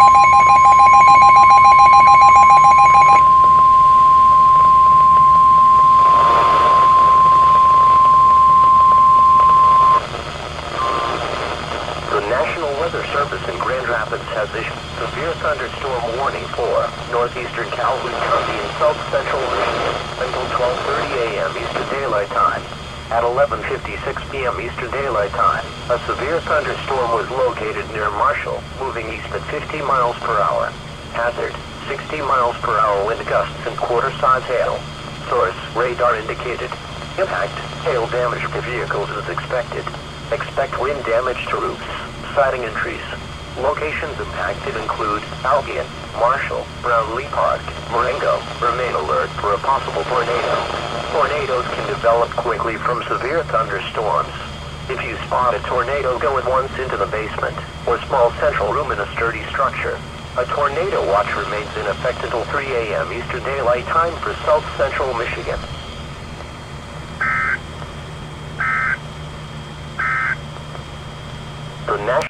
The National Weather Service in Grand Rapids has issued severe thunderstorm warning for northeastern Calhoun County and south central Michigan until 12:30 a.m. Eastern Daylight Time. At 11:56 p.m. Eastern Daylight Time, a severe thunderstorm was located near Marshall, moving east at 50 miles per hour. Hazard, 60 miles per hour wind gusts and quarter-size hail. Source, radar indicated. Impact, hail damage to vehicles is expected. Expect wind damage to roofs, siding and trees. Locations impacted include Albion, Marshall, Brownlee Park, Marengo. Remain alert for a possible tornado. Tornadoes can develop quickly from severe thunderstorms. If you spot a tornado, go at once into the basement or small central room in a sturdy structure. A tornado watch remains in effect until 3 a.m. Eastern Daylight Time for south central Michigan. The National